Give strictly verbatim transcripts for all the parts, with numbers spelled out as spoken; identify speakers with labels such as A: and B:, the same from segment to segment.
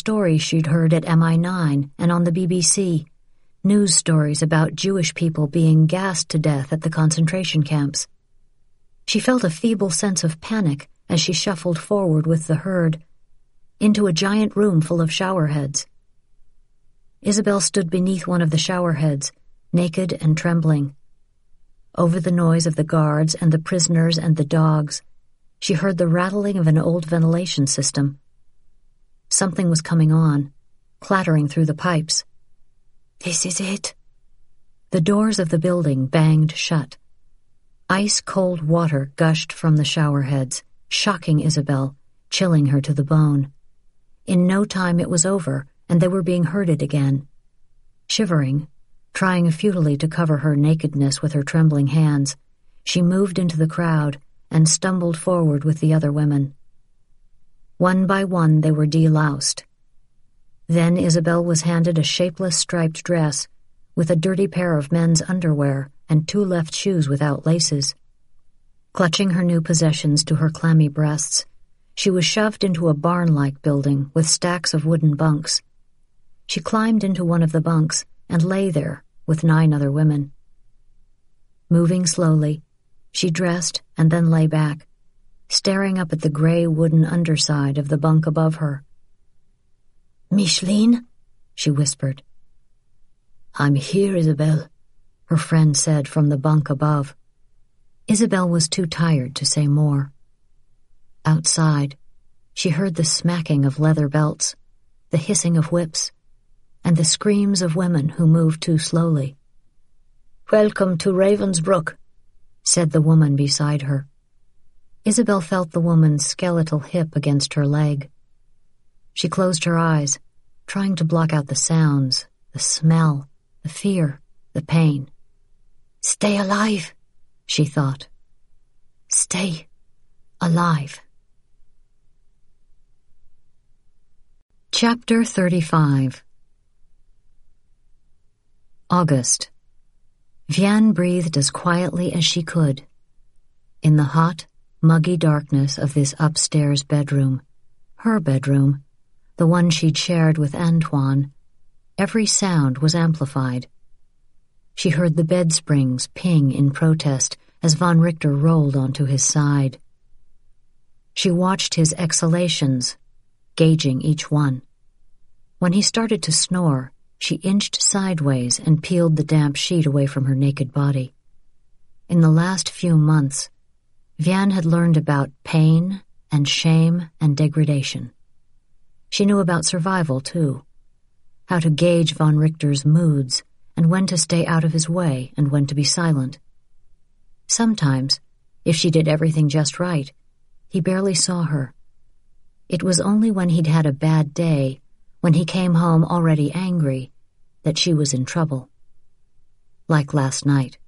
A: stories she'd heard at M I nine and on the B B C, news stories about Jewish people being gassed to death at the concentration camps. She felt a feeble sense of panic as she shuffled forward with the herd, into a giant room full of showerheads. Isabel stood beneath one of the showerheads, naked and trembling. Over the noise of the guards and the prisoners and the dogs, she heard the rattling of an old ventilation system. Something was coming on, clattering through the pipes. This is it. The doors of the building banged shut. Ice-cold water gushed from the showerheads, shocking Isabel, chilling her to the bone. In no time it was over, and they were being herded again. Shivering, trying futilely to cover her nakedness with her trembling hands, she moved into the crowd and stumbled forward with the other women. One by one they were deloused. Then Isabel was handed a shapeless striped dress with a dirty pair of men's underwear and two left shoes without laces. Clutching her new possessions to her clammy breasts, she was shoved into a barn-like building with stacks of wooden bunks. She climbed into one of the bunks and lay there with nine other women. Moving slowly, she dressed and then lay back, staring up at the gray wooden underside of the bunk above her. "Micheline?" she whispered. "I'm here, Isabel," her friend said from the bunk above. Isabel was too tired to say more. Outside, she heard the smacking of leather belts, the hissing of whips, and the screams of women who moved too slowly. "Welcome to Ravensbrück," said the woman beside her. Isabel felt the woman's skeletal hip against her leg. She closed her eyes, trying to block out the sounds, the smell, the fear, the pain. "Stay alive," she thought. "Stay alive." Chapter thirty-five. August. Vianne breathed as quietly as she could. In the hot, muggy darkness of this upstairs bedroom, her bedroom, the one she'd shared with Antoine, every sound was amplified. She heard the bed springs ping in protest as von Richter rolled onto his side. She watched his exhalations, gauging each one. When he started to snore, she inched sideways and peeled the damp sheet away from her naked body. In the last few months, Vianne had learned about pain and shame and degradation. She knew about survival, too, how to gauge von Richter's moods and when to stay out of his way and when to be silent. Sometimes, if she did everything just right, he barely saw her. It was only when he'd had a bad day, when he came home already angry, that she was in trouble. Like last night.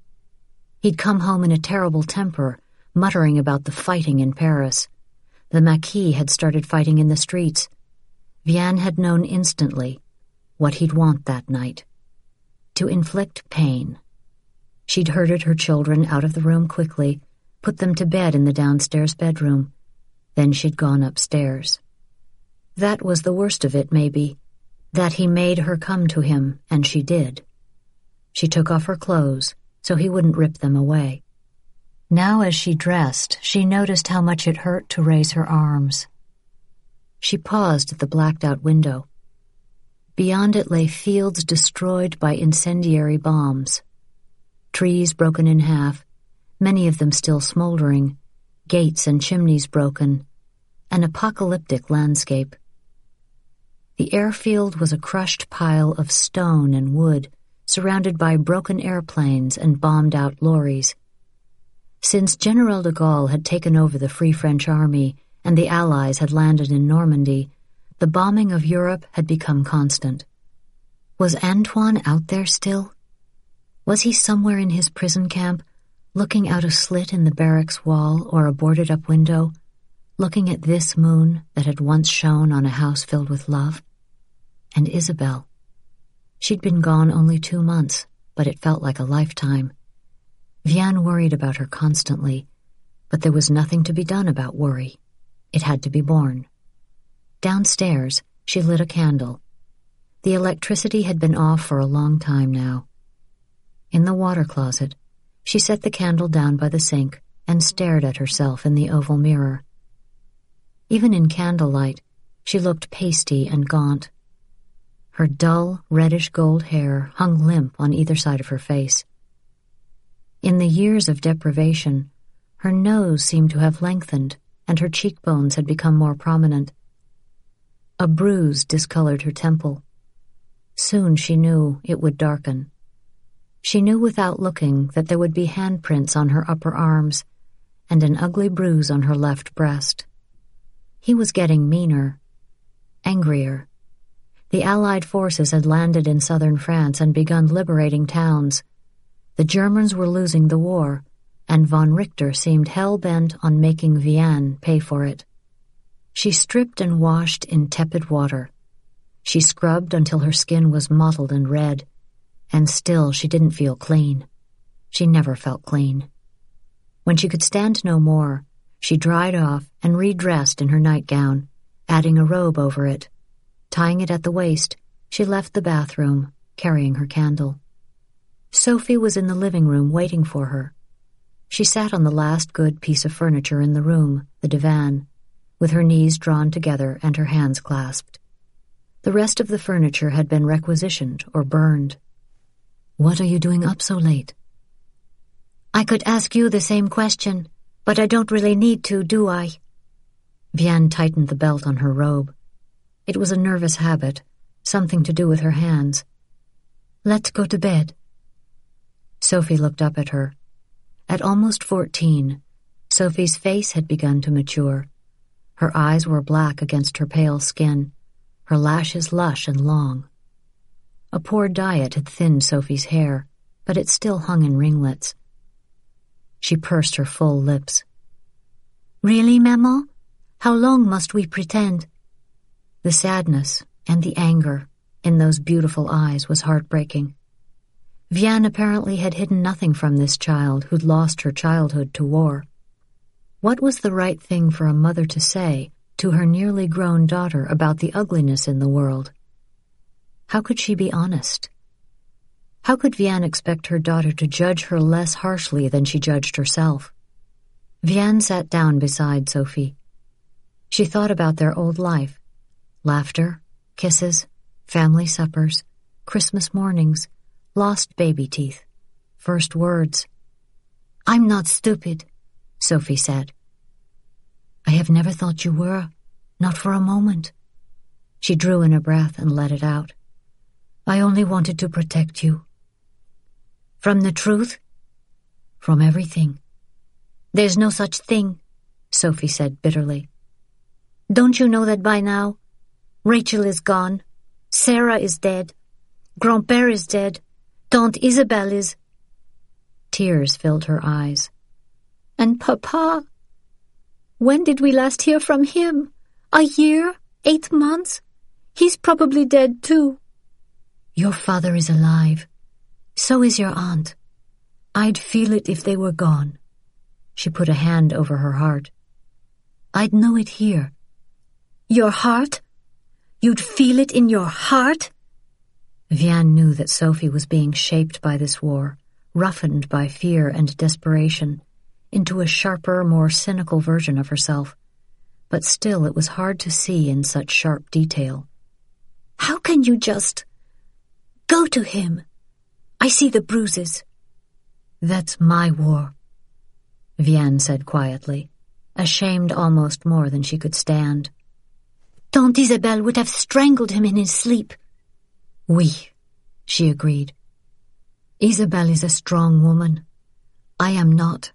A: He'd come home in a terrible temper, muttering about the fighting in Paris. The Maquis had started fighting in the streets. Vianne had known instantly what he'd want that night. To inflict pain. She'd herded her children out of the room quickly, put them to bed in the downstairs bedroom. Then she'd gone upstairs. That was the worst of it, maybe, that he made her come to him, and she did. She took off her clothes so he wouldn't rip them away. Now as she dressed, she noticed how much it hurt to raise her arms. She paused at the blacked-out window. Beyond it lay fields destroyed by incendiary bombs. Trees broken in half, many of them still smoldering, gates and chimneys broken, an apocalyptic landscape. The airfield was a crushed pile of stone and wood, surrounded by broken airplanes and bombed-out lorries. Since General de Gaulle had taken over the Free French Army and the Allies had landed in Normandy, the bombing of Europe had become constant. Was Antoine out there still? Was he somewhere in his prison camp, looking out a slit in the barracks wall or a boarded-up window, looking at this moon that had once shone on a house filled with love? And Isabel. She'd been gone only two months, but it felt like a lifetime. Vianne worried about her constantly, but there was nothing to be done about worry. It had to be borne. Downstairs, she lit a candle. The electricity had been off for a long time now. In the water closet, she set the candle down by the sink and stared at herself in the oval mirror. Even in candlelight, she looked pasty and gaunt. Her dull, reddish-gold hair hung limp on either side of her face. In the years of deprivation, her nose seemed to have lengthened, and her cheekbones had become more prominent. A bruise discolored her temple. Soon she knew it would darken. She knew without looking that there would be handprints on her upper arms and an ugly bruise on her left breast. He was getting meaner, angrier. The Allied forces had landed in southern France and begun liberating towns. The Germans were losing the war, and von Richter seemed hell-bent on making Vianne pay for it. She stripped and washed in tepid water. She scrubbed until her skin was mottled and red, and still she didn't feel clean. She never felt clean. When she could stand no more, she dried off and redressed in her nightgown, adding a robe over it. Tying it at the waist, she left the bathroom, carrying her candle. Sophie was in the living room waiting for her. She sat on the last good piece of furniture in the room, the divan, with her knees drawn together and her hands clasped. The rest of the furniture had been requisitioned or burned. "What are you doing up so late?"
B: "I could ask you the same question, but I don't really need to, do I?"
A: Vianne tightened the belt on her robe. It was a nervous habit, something to do with her hands.
B: "Let's go to bed."
A: Sophie looked up at her. At almost fourteen, Sophie's face had begun to mature. Her eyes were black against her pale skin, her lashes lush and long. A poor diet had thinned Sophie's hair, but it still hung in ringlets. She pursed her full lips.
B: "Really, Maman? How long must we pretend?"
A: The sadness and the anger in those beautiful eyes was heartbreaking. Vianne apparently had hidden nothing from this child who'd lost her childhood to war. What was the right thing for a mother to say to her nearly grown daughter about the ugliness in the world? How could she be honest? How could Vianne expect her daughter to judge her less harshly than she judged herself? Vianne sat down beside Sophie. She thought about their old life. Laughter, kisses, family suppers, Christmas mornings, lost baby teeth, first words.
B: "I'm not stupid,"
A: Sophie said.
B: "I have never thought you were, not for a moment."
A: She drew in a breath and let it out.
B: "I only wanted to protect you." "From the truth?"
A: "From everything."
B: "There's no such thing,"
A: Sophie said bitterly.
B: "Don't you know that by now? Rachel is gone. Sarah is dead. Grand-père is dead. Tante Isabelle is—"
A: Tears filled her eyes.
B: "And Papa? When did we last hear from him? A year? Eight months? He's probably dead too."
A: "Your father is alive.
B: So is your aunt.
A: I'd feel it if they were gone." She put a hand over her heart.
B: "I'd know it here." "Your heart? You'd feel it in your heart?"
A: Vianne knew that Sophie was being shaped by this war, roughened by fear and desperation, into a sharper, more cynical version of herself. But still it was hard to see in such sharp detail.
B: "How can you just go to him? I see the bruises."
A: "That's my war," Vianne said quietly, ashamed almost more than she could stand.
B: "Tante Isabelle would have strangled him in his sleep."
A: "Oui," she agreed. "Isabelle is a strong woman. I am not.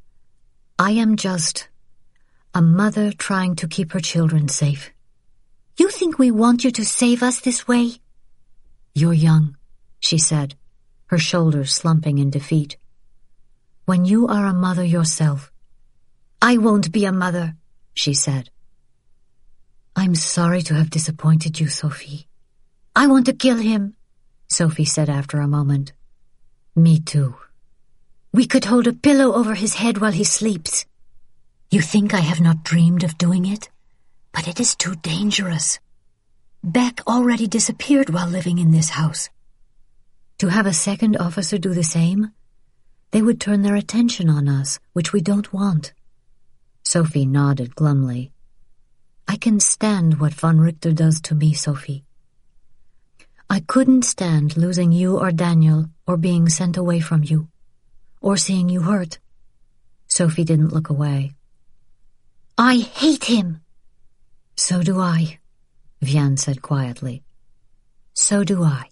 A: I am just a mother trying to keep her children safe."
B: "You think we want you to save us this way?"
A: "You're young," she said, her shoulders slumping in defeat. "When you are a mother yourself—"
B: "I won't be a mother,"
A: she said. "I'm sorry to have disappointed you, Sophie."
B: "I want to kill him,"
A: Sophie said after a moment. "Me too."
B: "We could hold a pillow over his head while he sleeps."
A: "You think I have not dreamed of doing it? But it is too dangerous."
B: Beck already disappeared while living in this house.
A: To have a second officer do the same? They would turn their attention on us, which we don't want. Sophie nodded glumly. I can stand what von Richter does to me, Sophie. I couldn't stand losing you or Daniel, or being sent away from you, or seeing you hurt. Sophie didn't look away.
B: I hate him.
A: So do I, Vian said quietly. So do I.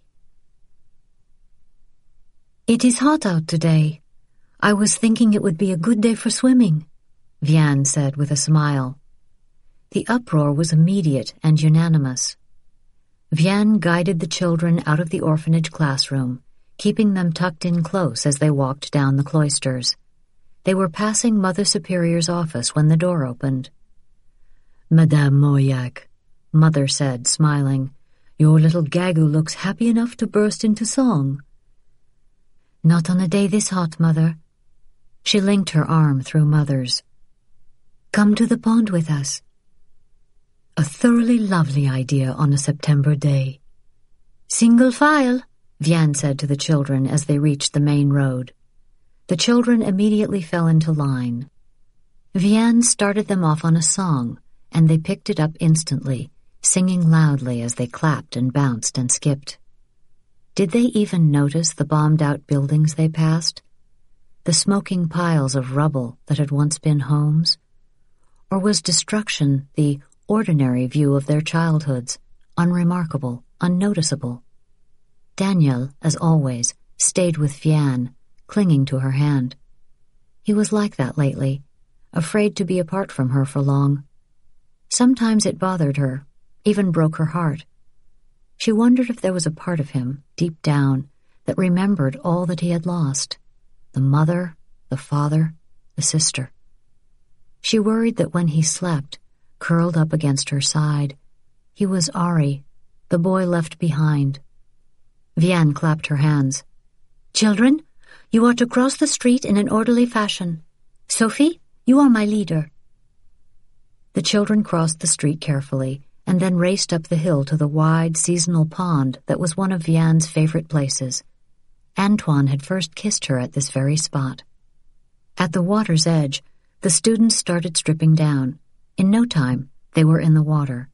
A: It is hot out today. I was thinking it would be a good day for swimming, Vian said with a smile. The uproar was immediate and unanimous. Vian guided the children out of the orphanage classroom, keeping them tucked in close as they walked down the cloisters. They were passing Mother Superior's office when the door opened. Madame Moyac, Mother said, smiling, your little Gagu looks happy enough to burst into song. Not on a day this hot, Mother. She linked her arm through Mother's. Come to the pond with us. A thoroughly lovely idea on a September day. Single file, Vian said to the children as they reached the main road. The children immediately fell into line. Vian started them off on a song, and they picked it up instantly, singing loudly as they clapped and bounced and skipped. Did they even notice the bombed-out buildings they passed? The smoking piles of rubble that had once been homes? Or was destruction the ordinary view of their childhoods, unremarkable, unnoticeable? Daniel, as always, stayed with Vian, clinging to her hand. He was like that lately, afraid to be apart from her for long. Sometimes it bothered her, even broke her heart. She wondered if there was a part of him, deep down, that remembered all that he had lost, the mother, the father, the sister. She worried that when he slept, curled up against her side, he was Ari, the boy left behind. Vian clapped her hands. Children, you are to cross the street in an orderly fashion. Sophie, you are my leader. The children crossed the street carefully and then raced up the hill to the wide, seasonal pond that was one of Vian's favorite places. Antoine had first kissed her at this very spot. At the water's edge, the students started stripping down. In no time, they were in the water.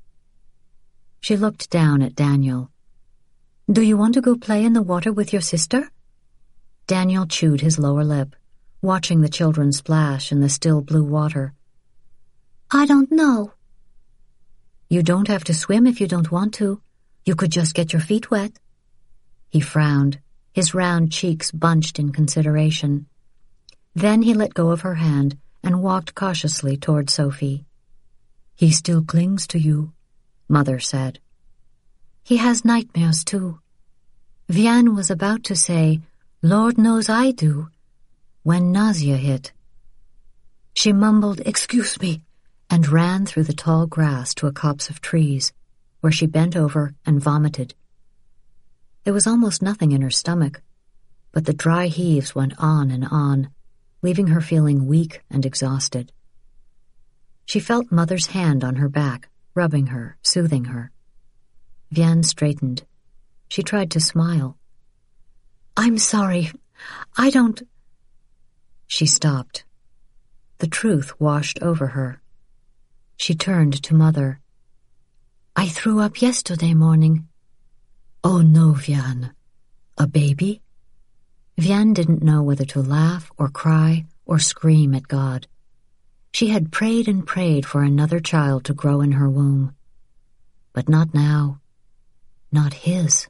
A: She looked down at Daniel. Do you want to go play in the water with your sister? Daniel chewed his lower lip, watching the children splash in the still blue water.
B: I don't know.
A: You don't have to swim if you don't want to. You could just get your feet wet. He frowned, his round cheeks bunched in consideration. Then he let go of her hand and walked cautiously toward Sophie. He still clings to you, Mother said. He has nightmares, too. Vian was about to say, Lord knows I do, when nausea hit. She mumbled, excuse me, and ran through the tall grass to a copse of trees, where she bent over and vomited. There was almost nothing in her stomach, but the dry heaves went on and on, leaving her feeling weak and exhausted. She felt Mother's hand on her back, rubbing her, soothing her. Vian straightened. She tried to smile. I'm sorry. I don't... She stopped. The truth washed over her. She turned to Mother. I threw up yesterday morning. Oh no, Vian. A baby? Vian didn't know whether to laugh or cry or scream at God. She had prayed and prayed for another child to grow in her womb. But not now. Not his.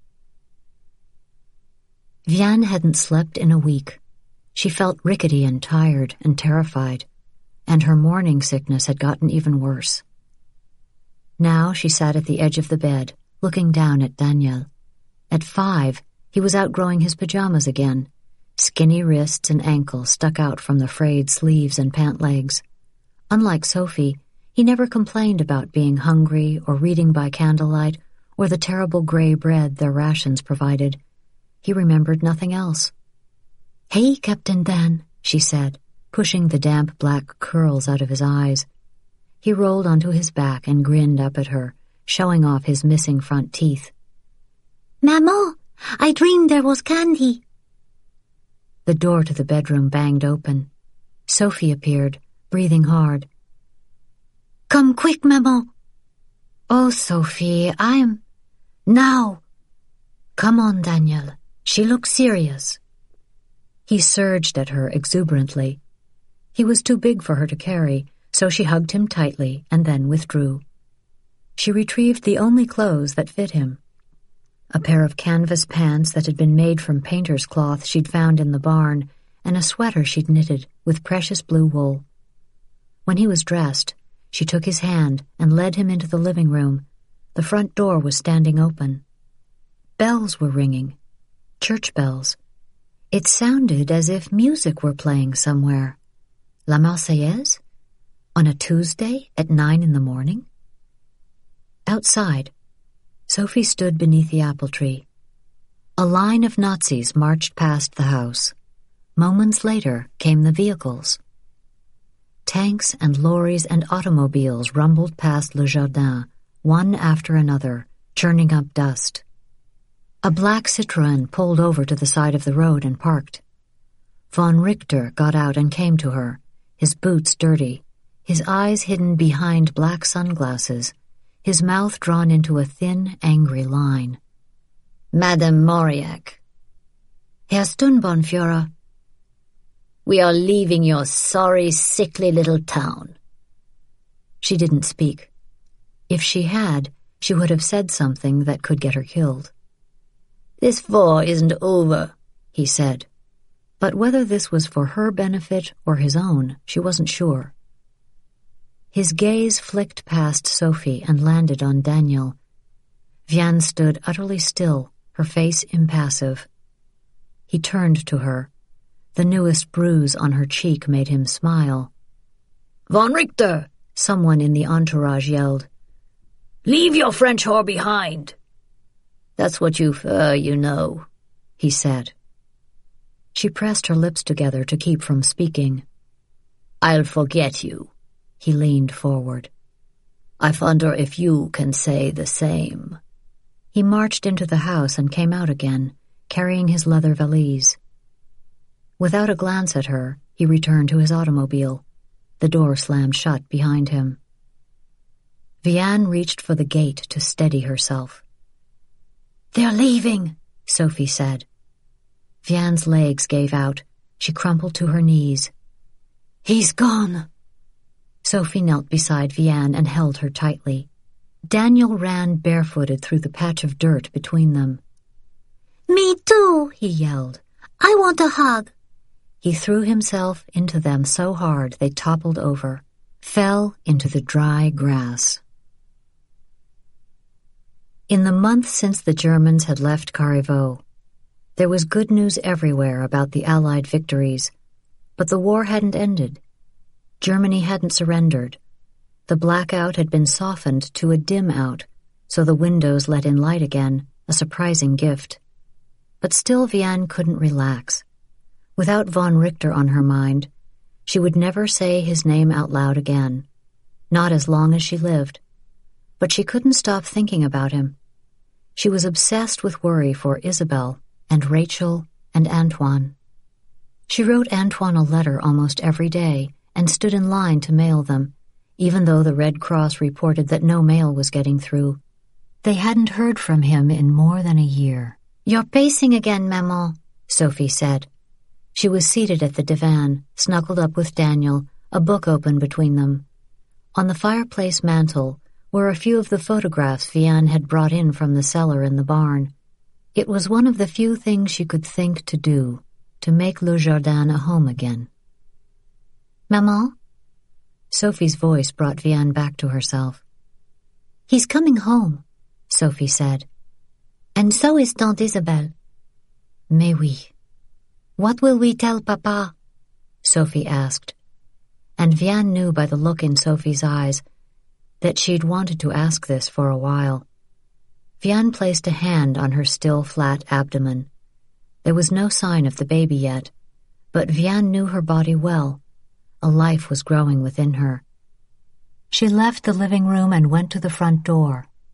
A: Vian hadn't slept in a week. She felt rickety and tired and terrified, and her morning sickness had gotten even worse. Now she sat at the edge of the bed, looking down at Daniel. At five, he was outgrowing his pajamas again. Skinny wrists and ankles stuck out from the frayed sleeves and pant legs. Unlike Sophie, he never complained about being hungry or reading by candlelight or the terrible gray bread their rations provided. He remembered nothing else. Hey, Captain Dan, she said, pushing the damp black curls out of his eyes. He rolled onto his back and grinned up at her, showing off his missing front teeth.
B: Maman, I dreamed there was candy.
A: The door to the bedroom banged open. Sophie appeared, breathing hard.
B: Come quick, Maman.
A: Oh, Sophie, I'm...
B: Now.
A: Come on, Daniel. She looks serious. He surged at her exuberantly. He was too big for her to carry, so she hugged him tightly and then withdrew. She retrieved the only clothes that fit him. A pair of canvas pants that had been made from painter's cloth she'd found in the barn, and a sweater she'd knitted with precious blue wool. When he was dressed, she took his hand and led him into the living room. The front door was standing open. Bells were ringing. Church bells. It sounded as if music were playing somewhere. La Marseillaise? On a Tuesday at nine in the morning? Outside, Sophie stood beneath the apple tree. A line of Nazis marched past the house. Moments later came the vehicles. Tanks and lorries and automobiles rumbled past Le Jardin, one after another, churning up dust. A black Citroën pulled over to the side of the road and parked. Von Richter got out and came to her, his boots dirty, his eyes hidden behind black sunglasses, his mouth drawn into a thin, angry line.
B: Madame Mauriac.
A: Herr Sturmbannführer.
B: We are leaving your sorry, sickly little town.
A: She didn't speak. If she had, she would have said something that could get her killed.
B: This war isn't over,
A: he said. But whether this was for her benefit or his own, she wasn't sure. His gaze flicked past Sophie and landed on Daniel. Vianne stood utterly still, her face impassive. He turned to her. The newest bruise on her cheek made him smile.
B: Von Richter,
A: someone in the entourage yelled.
B: Leave your French whore behind. That's what you prefer, you know,
A: he said. She pressed her lips together to keep from speaking.
B: I'll forget you.
A: He leaned forward.
B: I wonder if you can say the same.
A: He marched into the house and came out again, carrying his leather valise. Without a glance at her, he returned to his automobile. The door slammed shut behind him. Vianne reached for the gate to steady herself.
B: They're leaving,
A: Sophie said. Vianne's legs gave out. She crumpled to her knees.
B: He's gone.
A: Sophie knelt beside Vianne and held her tightly. Daniel ran barefooted through the patch of dirt between them.
B: Me too, he yelled. I want a hug.
A: He threw himself into them so hard they toppled over, fell into the dry grass. In the month since the Germans had left Carriveau, there was good news everywhere about the Allied victories, but the war hadn't ended. Germany hadn't surrendered. The blackout had been softened to a dim out, so the windows let in light again, a surprising gift. But still Vianne couldn't relax. Without von Richter on her mind, she would never say his name out loud again, not as long as she lived. But she couldn't stop thinking about him. She was obsessed with worry for Isabelle and Rachel and Antoine. She wrote Antoine a letter almost every day and stood in line to mail them, even though the Red Cross reported that no mail was getting through. They hadn't heard from him in more than a year.
B: You're pacing again, Maman,
A: Sophie said. She was seated at the divan, snuggled up with Daniel, a book open between them. On the fireplace mantel were a few of the photographs Vianne had brought in from the cellar in the barn. It was one of the few things she could think to do, to make Le Jardin a home again.
B: Maman?
A: Sophie's voice brought Vianne back to herself.
B: He's coming home,
A: Sophie said.
B: And so is Tante Isabelle.
A: Mais oui.
B: What will we tell Papa?
A: Sophie asked. And Vianne knew by the look in Sophie's eyes that she'd wanted to ask this for a while. Vianne placed a hand on her still flat abdomen. There was no sign of the baby yet, but Vianne knew her body well. A life was growing within her. She left the living room and went to the front door.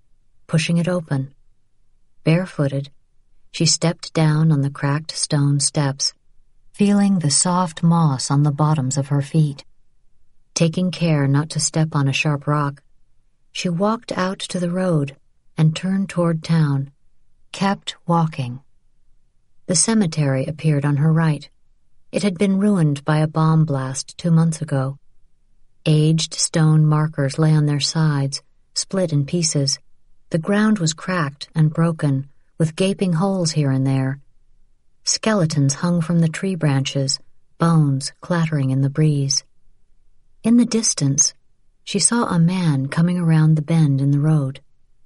A: pushing it open. Barefooted, she stepped down on the cracked stone steps, feeling the soft moss on the bottoms of her feet. Taking care not to step on a sharp rock, she walked out to the road and turned toward town, kept walking. The cemetery appeared on her right. It had been ruined by a bomb blast two months ago. Aged stone markers lay on their sides, split in pieces. The ground was cracked and broken, with gaping holes here and there. Skeletons hung from the tree branches, bones clattering in the breeze. In the distance, she saw a man coming around the bend in the road.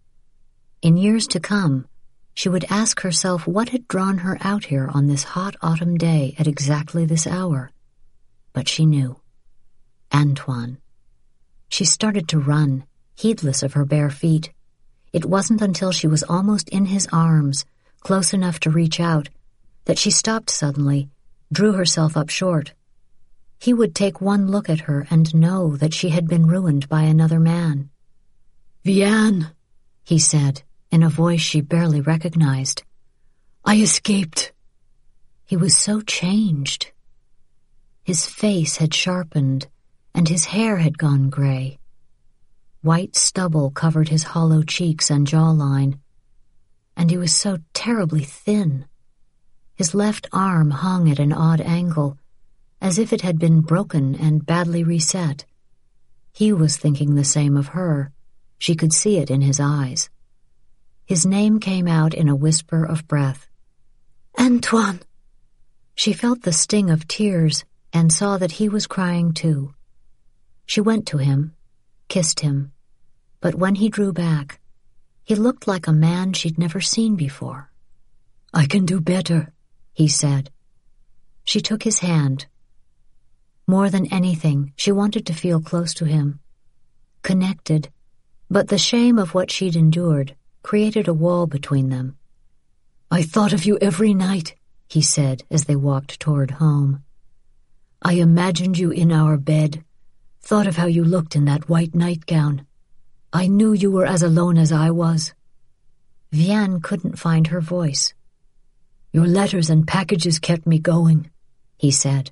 A: In years to come, she would ask herself what had drawn her out here on this hot autumn day at exactly this hour. But she knew. Antoine. She started to run, heedless of her bare feet. It wasn't until she was almost in his arms, close enough to reach out, that she stopped suddenly, drew herself up short. He would take one look at her and know that she had been ruined by another man.
B: "Vianne,"
A: he said, in a voice she barely recognized.
B: "I escaped."
A: He was so changed. His face had sharpened, and his hair had gone gray. White stubble covered his hollow cheeks and jawline, and he was so terribly thin. His left arm hung at an odd angle, as if it had been broken and badly reset. He was thinking the same of her. She could see it in his eyes. His name came out in a whisper of breath.
B: "Antoine!"
A: She felt the sting of tears and saw that he was crying too. She went to him, kissed him, but when he drew back, he looked like a man she'd never seen before.
B: "I can do better,"
A: he said. She took his hand. More than anything, she wanted to feel close to him, connected, but the shame of what she'd endured created a wall between them.
B: "I thought of you every night,"
A: he said as they walked toward home.
B: "I imagined you in our bed, thought of how you looked in that white nightgown. I knew you were as alone as I was."
A: Vianne couldn't find her voice.
B: "Your letters and packages kept me going,"
A: he said.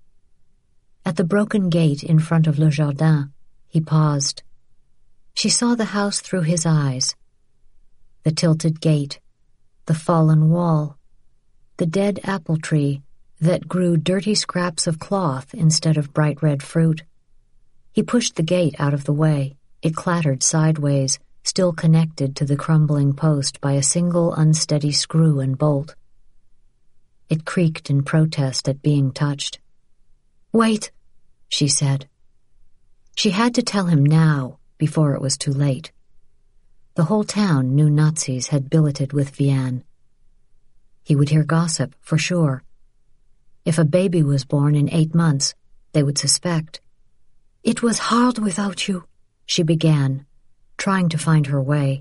A: At the broken gate in front of Le Jardin, he paused. She saw the house through his eyes. The tilted gate, the fallen wall, the dead apple tree that grew dirty scraps of cloth instead of bright red fruit. He pushed the gate out of the way. It clattered sideways, still connected to the crumbling post by a single unsteady screw and bolt. It creaked in protest at being touched.
B: "Wait,"
A: she said. She had to tell him now, before it was too late. The whole town knew Nazis had billeted with Vianne. He would hear gossip, for sure. If a baby was born in eight months, they would suspect.
B: "It was hard without you,"
A: she began, trying to find her way.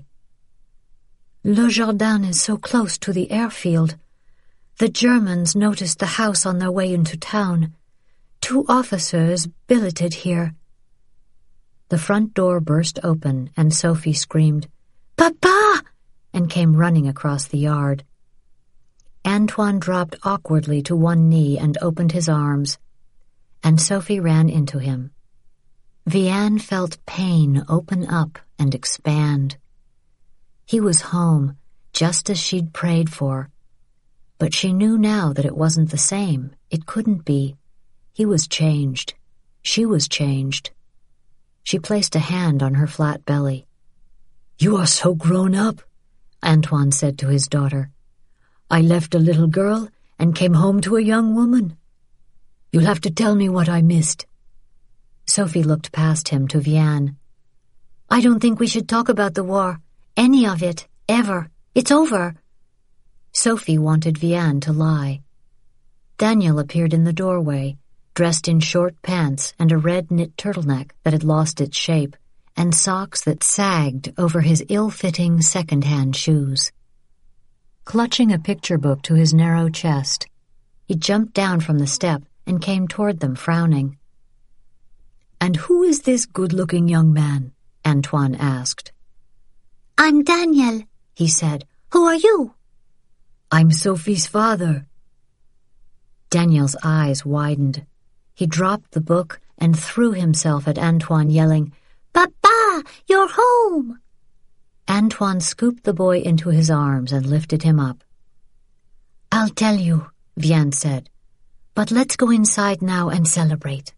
B: "Le Jardin is so close to the airfield. The Germans noticed the house on their way into town. Two officers billeted here."
A: The front door burst open and Sophie screamed,
B: "Papa!"
A: and came running across the yard. Antoine dropped awkwardly to one knee and opened his arms, and Sophie ran into him. Vianne felt pain open up and expand. He was home, just as she'd prayed for, but she knew now that it wasn't the same. It couldn't be. He was changed. She was changed. She placed a hand on her flat belly.
B: "You are so grown up,"
A: Antoine said to his daughter.
B: "I left a little girl and came home to a young woman. You'll have to tell me what I missed."
A: Sophie looked past him to Vianne.
B: "I don't think we should talk about the war. Any of it. Ever. It's over."
A: Sophie wanted Vianne to lie. Daniel appeared in the doorway, dressed in short pants and a red knit turtleneck that had lost its shape, and socks that sagged over his ill-fitting second-hand shoes. Clutching a picture book to his narrow chest, he jumped down from the step and came toward them, frowning.
B: "And who is this good-looking young man?"
A: Antoine asked.
B: I'm Daniel, he said. Who are you?
A: I'm Sophie's father. Daniel's eyes widened. He dropped the book and threw himself at Antoine, yelling, "Papa, you're home!" Antoine scooped the boy into his arms and lifted him up. "I'll tell you," Vianne said, "but let's go inside now and celebrate."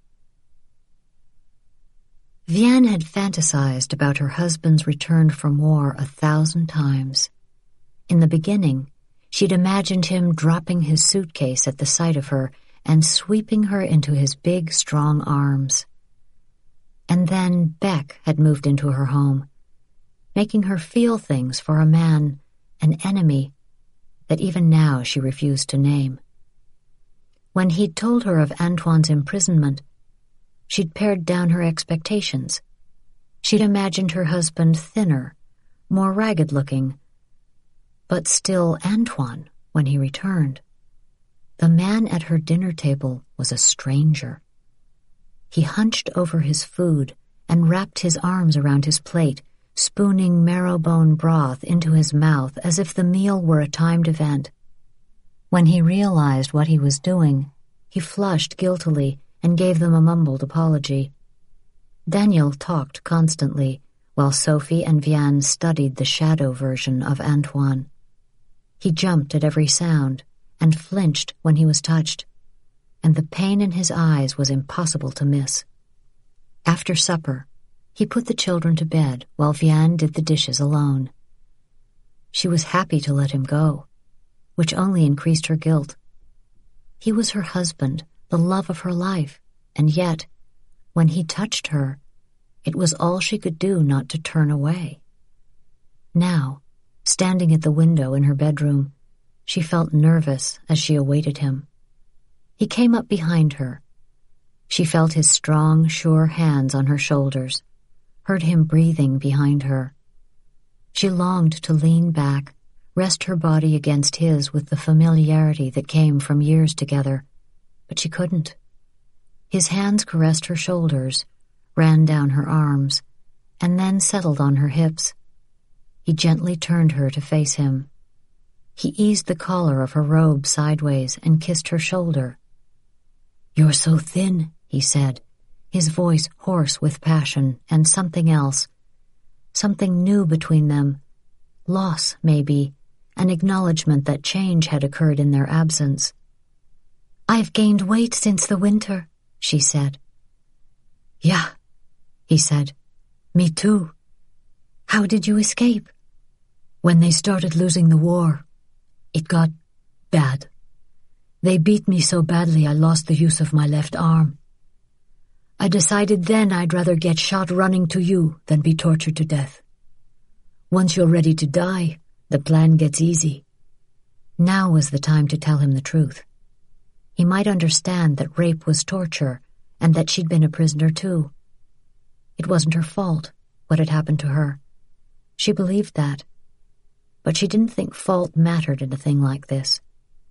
A: Vianne had fantasized about her husband's return from war a thousand times. In the beginning, she'd imagined him dropping his suitcase at the sight of her and sweeping her into his big, strong arms. And then Beck had moved into her home, making her feel things for a man, an enemy, that even now she refused to name. When he'd told her of Antoine's imprisonment, she'd pared down her expectations. She'd imagined her husband thinner, more ragged-looking, but still Antoine when he returned. The man at her dinner table was a stranger. He hunched over his food and wrapped his arms around his plate, spooning marrow-bone broth into his mouth as if the meal were a timed event. When he realized what he was doing, he flushed guiltily and gave them a mumbled apology. Daniel talked constantly, while Sophie and Vianne studied the shadow version of Antoine. He jumped at every sound and flinched when he was touched, and the pain in his eyes was impossible to miss. After supper, he put the children to bed while Vianne did the dishes alone. She was happy to let him go, which only increased her guilt. He was her husband, the love of her life, and yet, when he touched her, it was all she could do not to turn away. Now, standing at the window in her bedroom, she felt nervous as she awaited him. He came up behind her. She felt his strong, sure hands on her shoulders, heard him breathing behind her. She longed to lean back, rest her body against his with the familiarity that came from years together, but she couldn't. His hands caressed her shoulders, ran down her arms, and then settled on her hips. He gently turned her to face him. He eased the collar of her robe sideways and kissed her shoulder. "You're so thin," he said, his voice hoarse with passion and something else, something new between them, loss, maybe, an acknowledgement that change had occurred in their absence. "I've gained weight since the winter," she said. "Yeah," he said. "Me too." "How did you escape?" "When they started losing the war, it got bad. They beat me so badly I lost the use of my left arm. I decided then I'd rather get shot running to you than be tortured to death. Once you're ready to die, the plan gets easy." Now was the time to tell him the truth. He might understand that rape was torture and that she'd been a prisoner too. It wasn't her fault, what had happened to her. She believed that. But she didn't think fault mattered in a thing like this.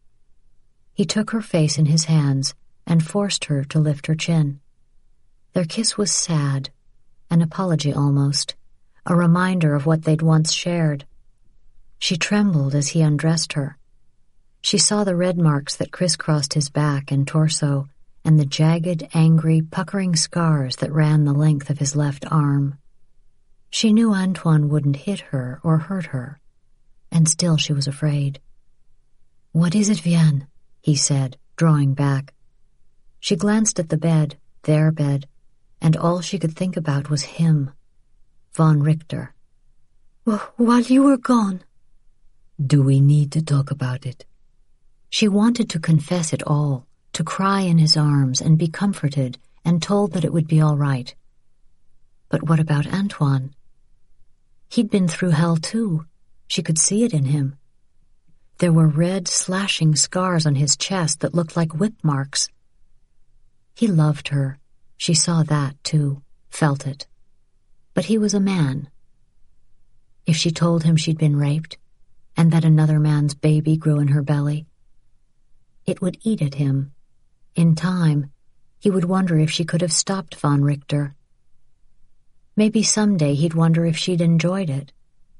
A: He took her face in his hands and forced her to lift her chin. Their kiss was sad, an apology almost, a reminder of what they'd once shared. She trembled as he undressed her. She saw the red marks that crisscrossed his back and torso, and the jagged, angry, puckering scars that ran the length of his left arm. She knew Antoine wouldn't hit her or hurt her, and still she was afraid. "What is it, Vianne?" he said, drawing back. She glanced at the bed, their bed, and all she could think about was him, von Richter. "Well, while you were gone..." "Do we need to talk about it?" She wanted to confess it all, to cry in his arms and be comforted and told that it would be all right. But what about Antoine? He'd been through hell too. She could see it in him. There were red, slashing scars on his chest that looked like whip marks. He loved her. She saw that too, felt it. But he was a man. If she told him she'd been raped, and that another man's baby grew in her belly, it would eat at him. In time, he would wonder if she could have stopped von Richter. Maybe someday he'd wonder if she'd enjoyed it.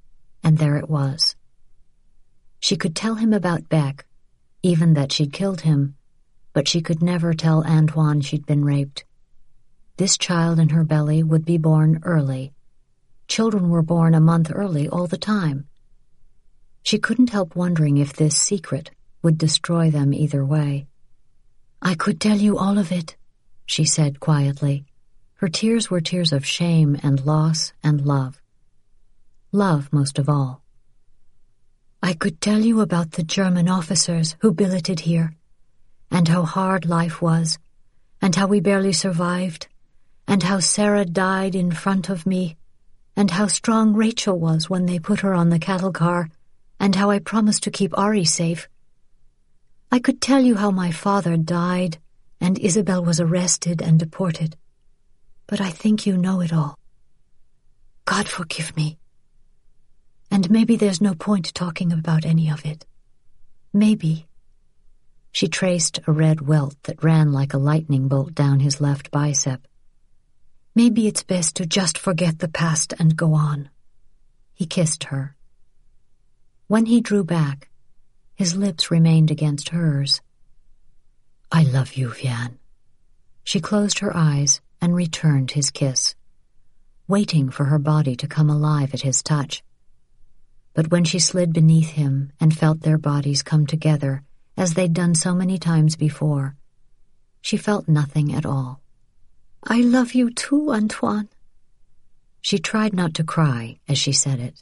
A: and there it was. She could tell him about Beck, even that she'd killed him, but she could never tell Antoine she'd been raped. This child in her belly would be born early. Children were born a month early all the time. She couldn't help wondering if this secret would destroy them either way. "I could tell you all of it," she said quietly. Her tears were tears of shame and loss and love. Love most of all. "I could tell you about the German officers who billeted here, and how hard life was, and how we barely survived, and how Sarah died in front of me, and how strong Rachel was when they put her on the cattle car, and how I promised to keep Ari safe. I could tell you how my father died, and Isabel was arrested and deported. But I think you know it all. God forgive me. And maybe there's no point talking about any of it. Maybe." She traced a red welt that ran like a lightning bolt down his left bicep. "Maybe it's best to just forget the past and go on." He kissed her. When he drew back, his lips remained against hers. "I love you, Vian." She closed her eyes and returned his kiss, waiting for her body to come alive at his touch. But when she slid beneath him and felt their bodies come together, as they'd done so many times before, she felt nothing at all. "I love you too, Antoine." She tried not to cry as she said it.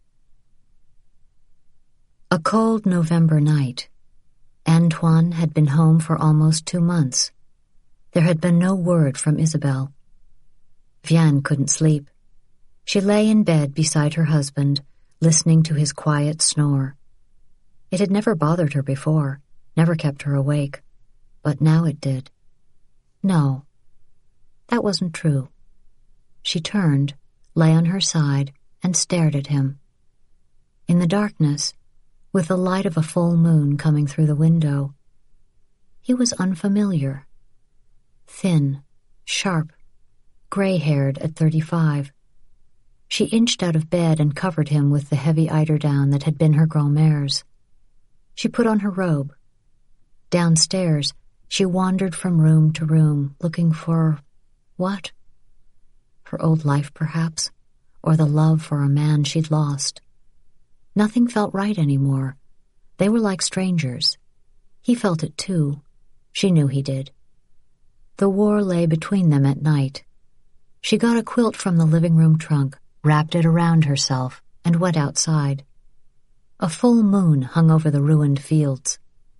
A: A cold November night. Antoine had been home for almost two months. There had been no word from Isabel. Vian couldn't sleep. She lay in bed beside her husband, listening to his quiet snore. It had never bothered her before, never kept her awake, but now it did. No, that wasn't true. She turned, lay on her side, and stared at him. In the darkness, with the light of a full moon coming through the window, he was unfamiliar. Thin, sharp, gray-haired at thirty-five. She inched out of bed and covered him with the heavy eiderdown that had been her grand-mère's. She put on her robe. Downstairs, she wandered from room to room, looking for... what? Her old life, perhaps, or the love for a man she'd lost. Nothing felt right anymore. They were like strangers. He felt it too. She knew he did. The war lay between them at night. She got a quilt from the living room trunk, wrapped it around herself, and went outside. A full moon hung over the ruined fields.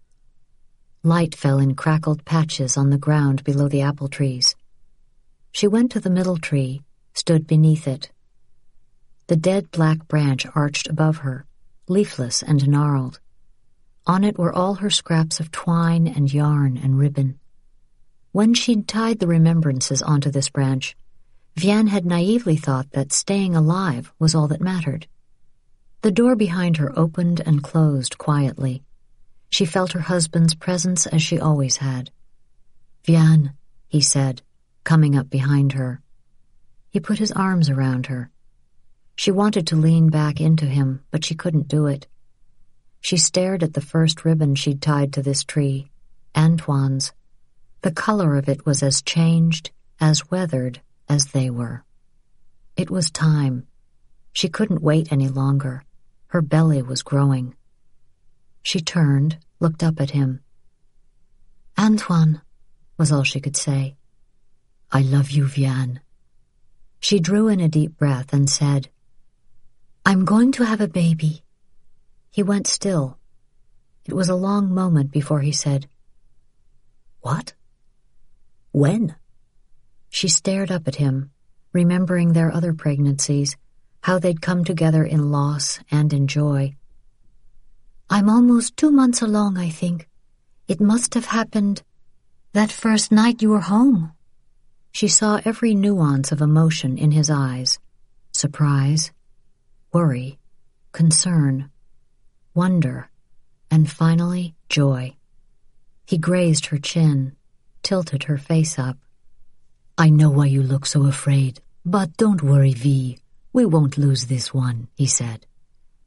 A: Light fell in crackled patches on the ground below the apple trees. She went to the middle tree, stood beneath it. The dead black branch arched above her, leafless and gnarled. On it were all her scraps of twine and yarn and ribbon. When she'd tied the remembrances onto this branch, Vian had naively thought that staying alive was all that mattered. The door behind her opened and closed quietly. She felt her husband's presence as she always had. "Vian," he said, coming up behind her. He put his arms around her. She wanted to lean back into him, but she couldn't do it. She stared at the first ribbon she'd tied to this tree, Antoine's. The color of it was as changed, as weathered, as they were. It was time. She couldn't wait any longer. Her belly was growing. She turned, looked up at him. "Antoine," was all she could say. "I love you, Vian." She drew in a deep breath and said, "I'm going to have a baby." He went still. It was a long moment before he said, "What? When?" She stared up at him, remembering their other pregnancies, how they'd come together in loss and in joy. "I'm almost two months along, I think. It must have happened that first night you were home." She saw every nuance of emotion in his eyes. Surprise, worry, concern, wonder, and finally joy. He grazed her chin, tilted her face up. "I know why you look so afraid, but don't worry, Vi. We won't lose this one," he said.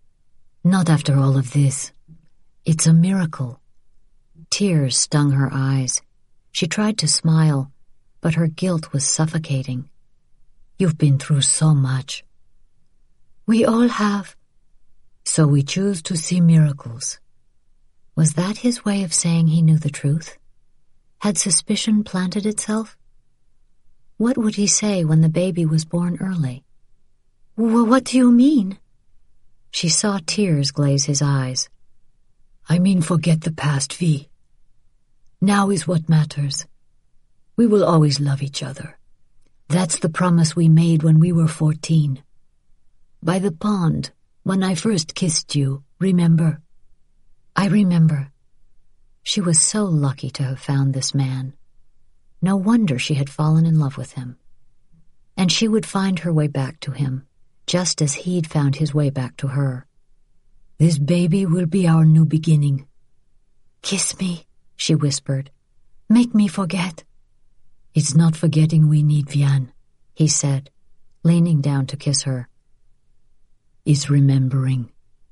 A: Not after all of this. It's a miracle. Tears stung her eyes. She tried to smile, but her guilt was suffocating. You've been through so much.
B: We all have.
A: So we choose to see miracles. Was that his way of saying he knew the truth? Had suspicion planted itself? What would he say when the baby was born early?
B: W- what do you mean?
A: She saw tears glaze his eyes.
C: I mean, forget the past, Vi. Now is what matters. We will always love each other. That's the promise we made when we were fourteen. By the pond, when I first kissed you, remember?
A: I remember. She was so lucky to have found this man. No wonder she had fallen in love with him. And she would find her way back to him, just as he'd found his way back to her.
C: This baby will be our new beginning.
B: Kiss me,
A: she whispered.
B: Make me forget.
C: It's not forgetting we need, Vian,
A: he said, leaning down to kiss her.
C: It's remembering.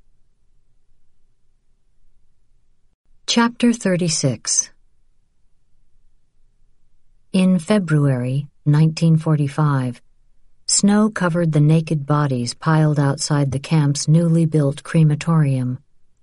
A: Chapter thirty-six. In February nineteen forty-five, snow covered the naked bodies piled outside the camp's newly built crematorium.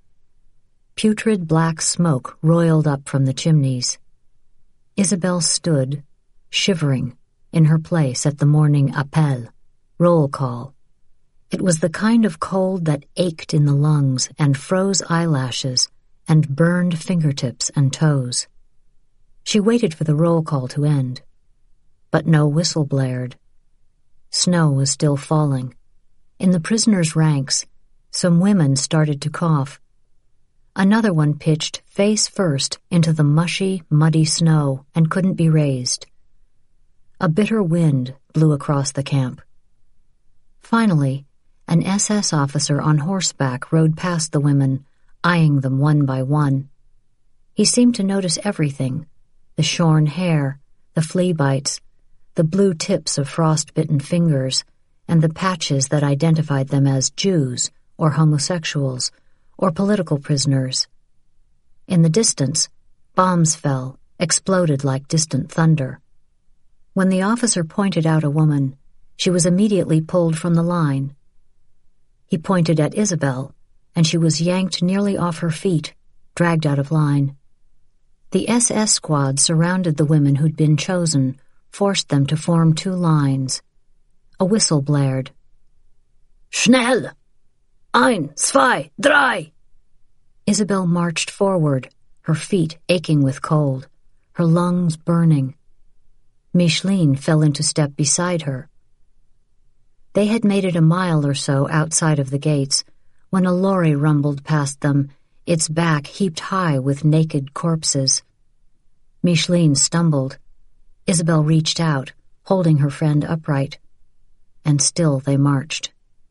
A: Putrid black smoke roiled up from the chimneys. Isabel stood, shivering, in her place at the morning appel, roll call. It was the kind of cold that ached in the lungs and froze eyelashes and burned fingertips and toes. She waited for the roll call to end, but no whistle blared. Snow was still falling. In the prisoners' ranks, some women started to cough. Another one pitched face first into the mushy, muddy snow and couldn't be raised. A bitter wind blew across the camp. Finally, an S S officer on horseback rode past the women, eyeing them one by one. He seemed to notice everything: the shorn hair, the flea bites, the blue tips of frost-bitten fingers, and the patches that identified them as Jews or homosexuals or political prisoners. In the distance, bombs fell, exploded like distant thunder. When the officer pointed out a woman, she was immediately pulled from the line. He pointed at Isabel, and she was yanked nearly off her feet, dragged out of line. The S S squad surrounded the women who'd been chosen, forced them to form two lines. A whistle blared.
C: Schnell! Ein, zwei, drei!
A: Isabel marched forward, her feet aching with cold, her lungs burning. Micheline fell into step beside her. They had made it a mile or so outside of the gates when a lorry rumbled past them, its back heaped high with naked corpses. Micheline stumbled. Isabel reached out, holding her friend upright. And still they marched.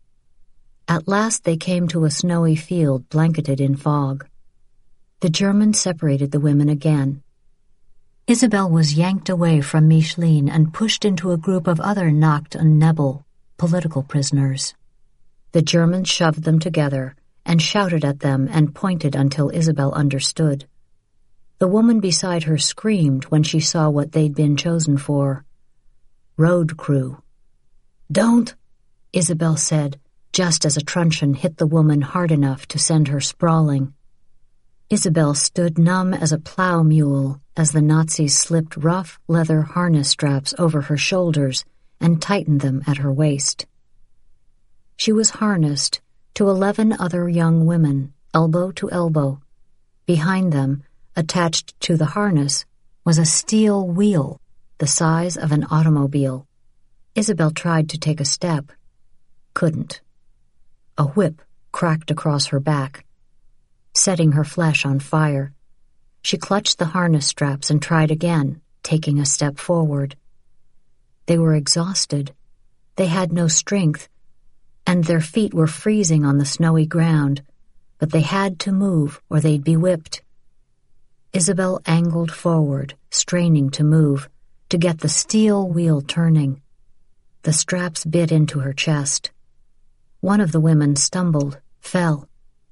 A: At last they came to a snowy field blanketed in fog. The Germans separated the women again. Isabel was yanked away from Micheline and pushed into a group of other Nacht und Nebel, political prisoners. The Germans shoved them together and shouted at them and pointed until Isabel understood. The woman beside her screamed when she saw what they'd been chosen for. Road crew.
C: Don't,
A: Isabel said, just as a truncheon hit the woman hard enough to send her sprawling. Isabel stood numb as a plow mule as the Nazis slipped rough leather harness straps over her shoulders and tightened them at her waist. She was harnessed to eleven other young women, elbow to elbow. Behind them, attached to the harness, was a steel wheel the size of an automobile. Isabel tried to take a step. Couldn't. A whip cracked across her back, setting her flesh on fire. She clutched the harness straps and tried again, taking a step forward. They were exhausted. They had no strength, and their feet were freezing on the snowy ground, but they had to move or they'd be whipped. Isabel angled forward, straining to move, to get the steel wheel turning. The straps bit into her chest. One of the women stumbled, fell.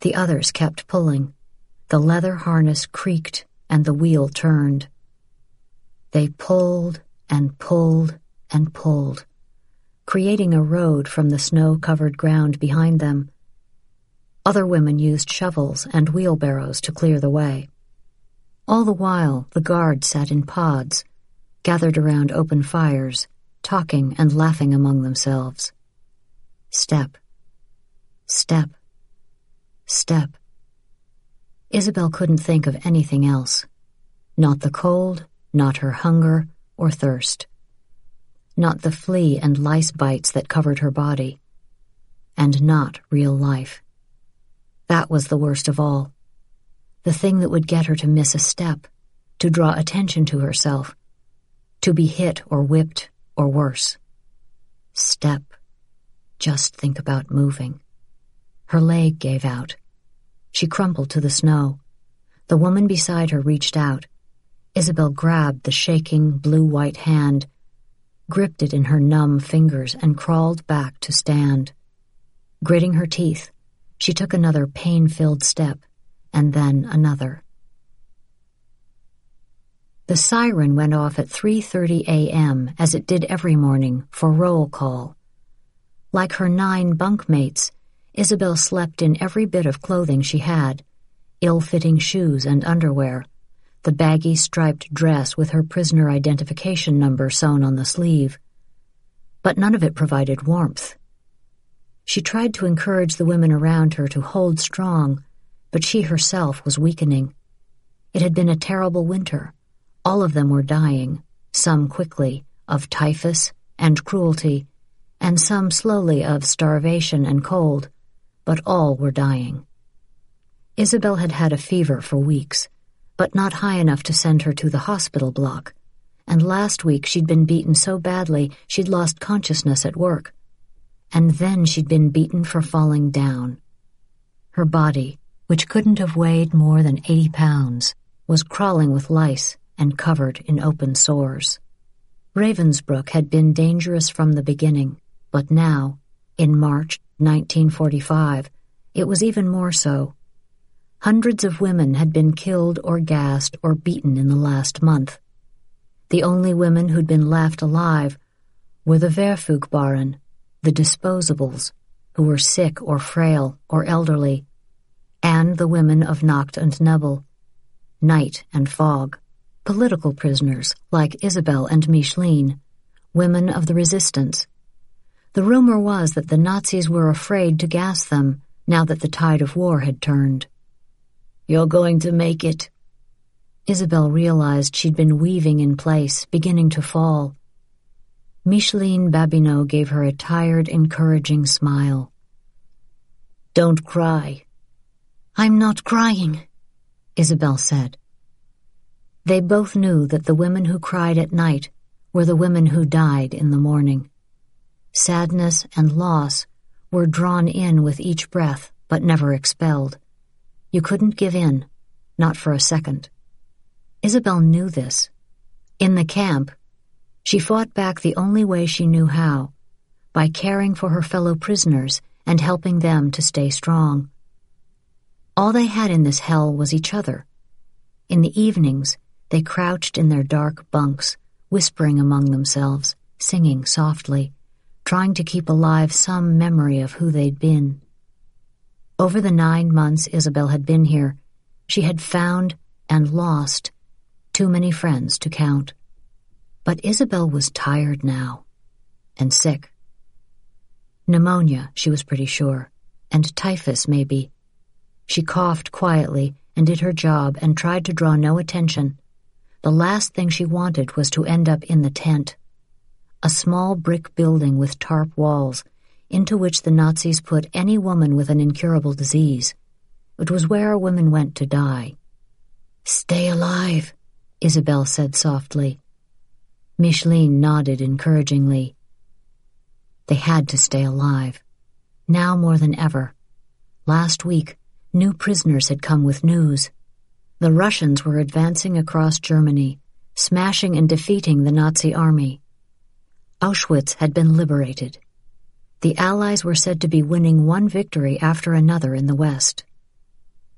A: The others kept pulling. The leather harness creaked and the wheel turned. They pulled and pulled and pulled, creating a road from the snow-covered ground behind them. Other women used shovels and wheelbarrows to clear the way. All the while, the guards sat in pods, gathered around open fires, talking and laughing among themselves. Step, step, step. Isabel couldn't think of anything else. Not the cold, not her hunger or thirst. Not the flea and lice bites that covered her body. And not real life. That was the worst of all. The thing that would get her to miss a step, to draw attention to herself, to be hit or whipped or worse. Step. Just think about moving. Her leg gave out. She crumpled to the snow. The woman beside her reached out. Isabel grabbed the shaking blue-white hand, gripped it in her numb fingers, and crawled back to stand. Gritting her teeth, she took another pain-filled step, and then another. The siren went off at three thirty a.m., as it did every morning, for roll call. Like her nine bunkmates, Isabel slept in every bit of clothing she had, ill-fitting shoes and underwear, the baggy striped dress with her prisoner identification number sewn on the sleeve. But none of it provided warmth. She tried to encourage the women around her to hold strong, but she herself was weakening. It had been a terrible winter. All of them were dying, some quickly, of typhus and cruelty, and some slowly of starvation and cold, but all were dying. Isabel had had a fever for weeks, but not high enough to send her to the hospital block, and last week she'd been beaten so badly she'd lost consciousness at work. And then she'd been beaten for falling down. Her body, which couldn't have weighed more than eighty pounds, was crawling with lice and covered in open sores. Ravensbrück had been dangerous from the beginning, but now, in March nineteen forty-five, it was even more so. Hundreds of women had been killed or gassed or beaten in the last month. The only women who'd been left alive were the Verfügbaren, the disposables, who were sick or frail or elderly, and the women of Nacht und Nebel, night and fog, political prisoners like Isabel and Micheline, women of the resistance. The rumor was that the Nazis were afraid to gas them now that the tide of war had turned. "You're going to make it." Isabel realized she'd been weaving in place, beginning to fall. Micheline Babineau gave her a tired, encouraging smile. "Don't cry." "I'm not crying," Isabel said. They both knew that the women who cried at night were the women who died in the morning. Sadness and loss were drawn in with each breath, but never expelled. You couldn't give in, not for a second. Isabel knew this. In the camp, she fought back the only way she knew how, by caring for her fellow prisoners and helping them to stay strong. All they had in this hell was each other. In the evenings, they crouched in their dark bunks, whispering among themselves, singing softly, trying to keep alive some memory of who they'd been. Over the nine months Isabel had been here, she had found and lost too many friends to count. But Isabel was tired now, and sick. Pneumonia, she was pretty sure, and typhus maybe. She coughed quietly and did her job and tried to draw no attention. The last thing she wanted was to end up in the tent, a small brick building with tarp walls, into which the Nazis put any woman with an incurable disease. It was where women went to die. "Stay alive," Isabel said softly. Micheline nodded encouragingly. They had to stay alive, now more than ever. Last week, new prisoners had come with news. The Russians were advancing across Germany, smashing and defeating the Nazi army. Auschwitz had been liberated. The Allies were said to be winning one victory after another in the West.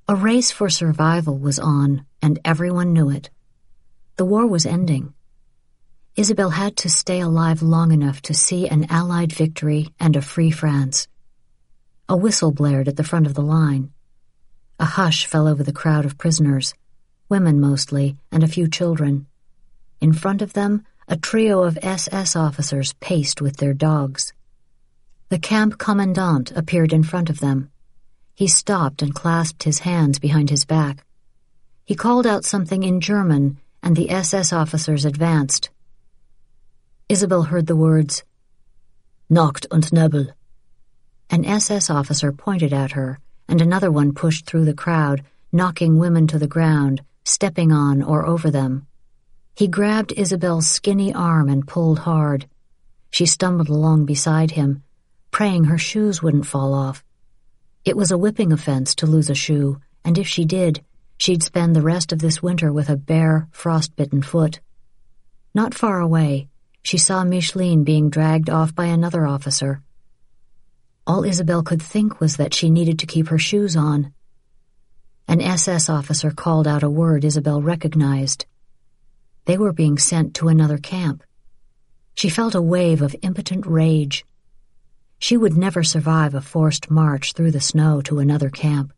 A: A race for survival was on, and everyone knew it. The war was ending. Isabel had to stay alive long enough to see an Allied victory and a free France. A whistle blared at the front of the line. A hush fell over the crowd of prisoners, women mostly, and a few children. In front of them, a trio of S S officers paced with their dogs. The camp commandant appeared in front of them. He stopped and clasped his hands behind his back. He called out something in German, and the S S officers advanced. Isabel heard the words, "Nacht und Nebel." An S S officer pointed at her, and another one pushed through the crowd, knocking women to the ground, stepping on or over them. He grabbed Isabel's skinny arm and pulled hard. She stumbled along beside him, praying her shoes wouldn't fall off. It was a whipping offense to lose a shoe, and if she did, she'd spend the rest of this winter with a bare, frostbitten foot. Not far away, she saw Micheline being dragged off by another officer. All Isabel could think was that she needed to keep her shoes on. An S S officer called out a word Isabel recognized. They were being sent to another camp. She felt a wave of impotent rage. She would never survive a forced march through the snow to another camp.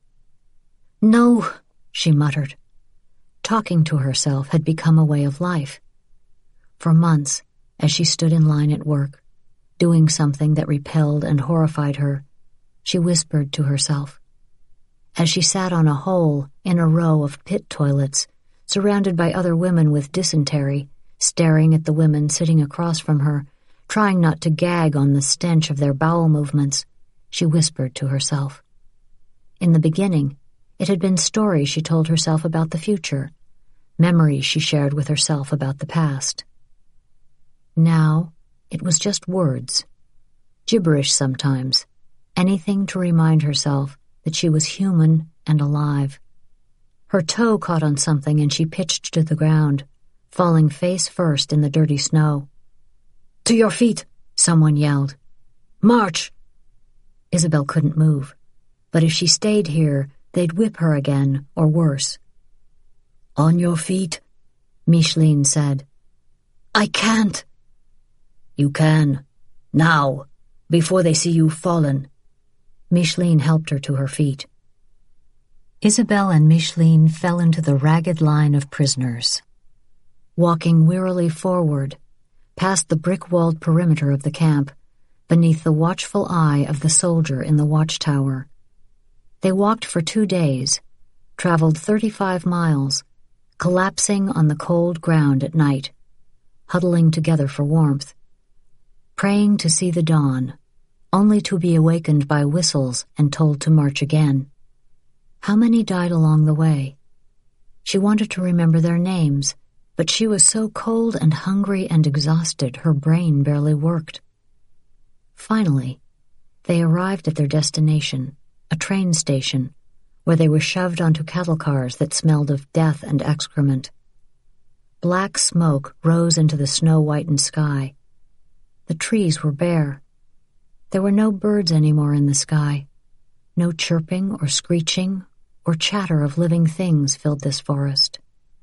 A: "No," she muttered. Talking to herself had become a way of life. For months, as she stood in line at work, doing something that repelled and horrified her, she whispered to herself. As she sat on a hole in a row of pit toilets, surrounded by other women with dysentery, staring at the women sitting across from her, trying not to gag on the stench of their bowel movements, she whispered to herself. In the beginning, it had been stories she told herself about the future, memories she shared with herself about the past. Now, it was just words, gibberish sometimes, anything to remind herself that she was human and alive. Her toe caught on something and she pitched to the ground, falling face first in the dirty snow. "To your feet!" someone yelled. "March!" Isabel couldn't move, but if she stayed here, they'd whip her again, or worse. "On your feet," Micheline said. "I can't." "You can. Now, before they see you fallen." Micheline helped her to her feet. Isabel and Micheline fell into the ragged line of prisoners. Walking wearily forward, past the brick-walled perimeter of the camp, beneath the watchful eye of the soldier in the watchtower. They walked for two days, traveled thirty-five miles, collapsing on the cold ground at night, huddling together for warmth, praying to see the dawn, only to be awakened by whistles and told to march again. How many died along the way? She wanted to remember their names, but she was so cold and hungry and exhausted her brain barely worked. Finally, they arrived at their destination, a train station, where they were shoved onto cattle cars that smelled of death and excrement. Black smoke rose into the snow-whitened sky. The trees were bare. There were no birds anymore in the sky. No chirping or screeching or chatter of living things filled this forest.